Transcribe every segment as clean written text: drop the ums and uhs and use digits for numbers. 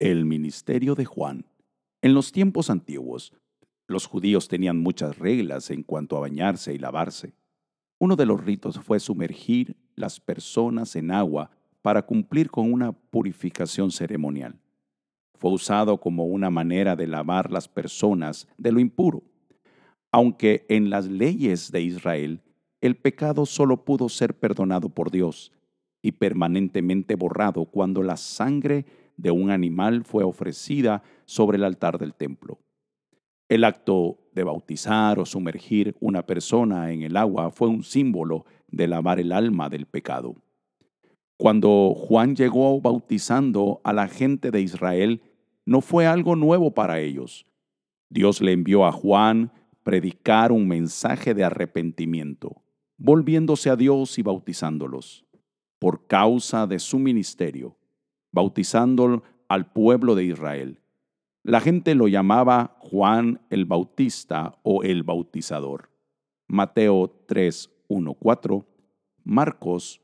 El ministerio de Juan. En los tiempos antiguos, los judíos tenían muchas reglas en cuanto a bañarse y lavarse. Uno de los ritos fue sumergir las personas en agua para cumplir con una purificación ceremonial. Fue usado como una manera de lavar las personas de lo impuro. Aunque en las leyes de Israel el pecado solo pudo ser perdonado por Dios y permanentemente borrado cuando la sangre de un animal fue ofrecida sobre el altar del templo. El acto de bautizar o sumergir una persona en el agua fue un símbolo de lavar el alma del pecado. Cuando Juan llegó bautizando a la gente de Israel, no fue algo nuevo para ellos. Dios le envió a Juan predicar un mensaje de arrepentimiento, volviéndose a Dios y bautizándolos. Por causa de su ministerio, bautizando al pueblo de Israel. La gente lo llamaba Juan el Bautista o el Bautizador. Mateo 3:1-4, Marcos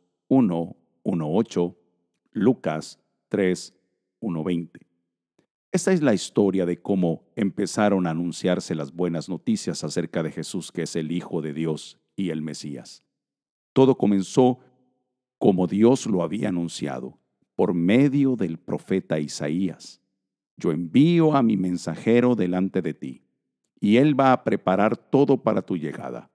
1:1-8, Lucas 3:1-20. Esta es la historia de cómo empezaron a anunciarse las buenas noticias acerca de Jesús, que es el Hijo de Dios y el Mesías. Todo comenzó como Dios lo había anunciado, por medio del profeta Isaías. Yo envío a mi mensajero delante de ti, y él va a preparar todo para tu llegada.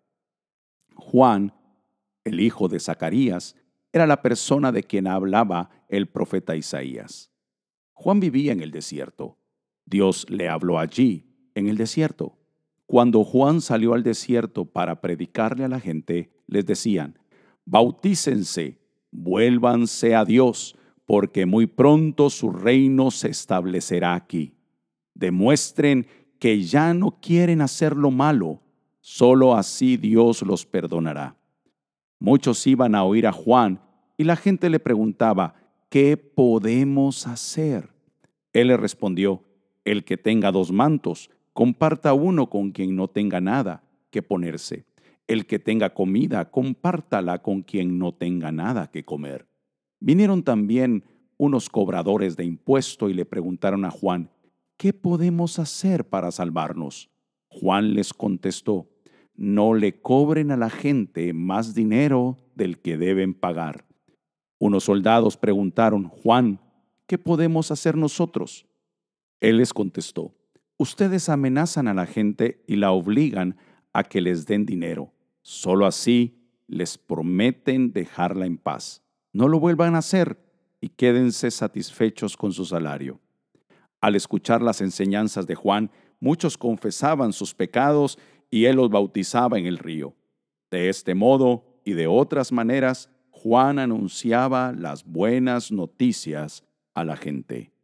Juan, el hijo de Zacarías, era la persona de quien hablaba el profeta Isaías. Juan vivía en el desierto. Dios le habló allí, en el desierto. Cuando Juan salió al desierto para predicarle a la gente, les decían: bautícense, vuélvanse a Dios, porque muy pronto su reino se establecerá aquí. Demuestren que ya no quieren hacer lo malo, solo así Dios los perdonará. Muchos iban a oír a Juan y la gente le preguntaba: ¿qué podemos hacer? Él le respondió: el que tenga 2 mantos, comparta uno con quien no tenga nada que ponerse. El que tenga comida, compártala con quien no tenga nada que comer. Vinieron también unos cobradores de impuesto y le preguntaron a Juan: ¿qué podemos hacer para salvarnos? Juan les contestó: no le cobren a la gente más dinero del que deben pagar. Unos soldados preguntaron: Juan, ¿qué podemos hacer nosotros? Él les contestó: ustedes amenazan a la gente y la obligan a que les den dinero. Solo así les prometen dejarla en paz. No lo vuelvan a hacer y quédense satisfechos con su salario. Al escuchar las enseñanzas de Juan, muchos confesaban sus pecados y él los bautizaba en el río. De este modo y de otras maneras, Juan anunciaba las buenas noticias a la gente.